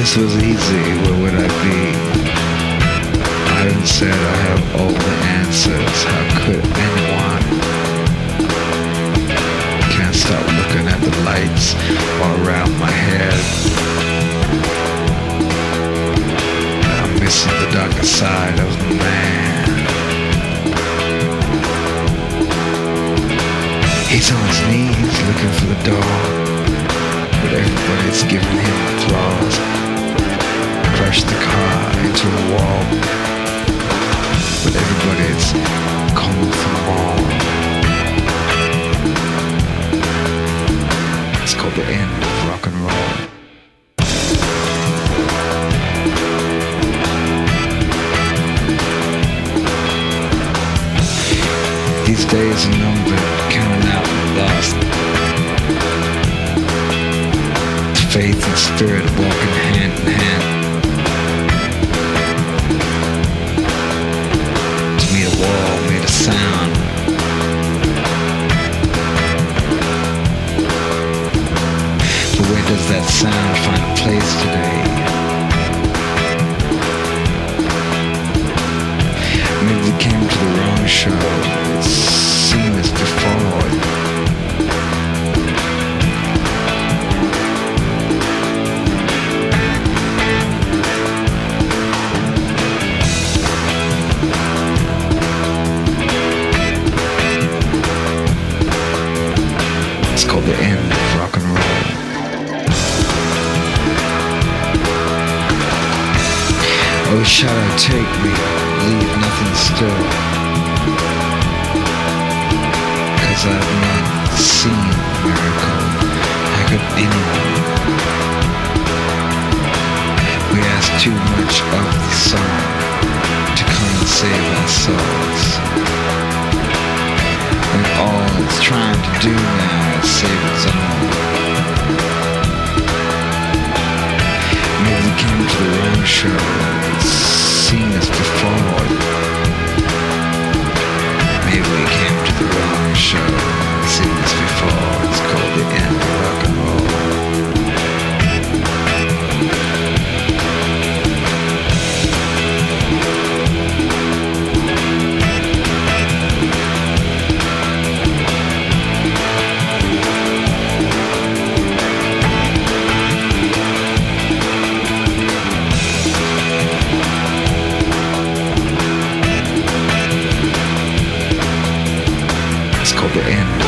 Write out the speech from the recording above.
this was easy, where would I be? Ivan said I have all the answers. How could anyone? Can't stop looking at the lights all around my head. I'm missing the darker side of the man. He's on his knees looking for the door, but everybody's giving him applause. Crashed the car into a wall, but everybody's calling for more. It's called the end of rock and roll. These days are numbered, counting out the lost. Faith and spirit walking hand in hand. To meet a wall made a sound. But where does that sound find a place today? Maybe we came to the wrong show. It's seen this before. It's called the end of rock and roll. Oh, shadow, take me, leave nothing still. 'Cause I've not seen a miracle. How could anyone? We ask too much of the sun to come and save our souls. And all it's trying to do now is save its own. Maybe we came to the wrong show. It's seen this before. Maybe we came to the wrong show. It's seen this before. It's called the end of rock and roll. It's called the end.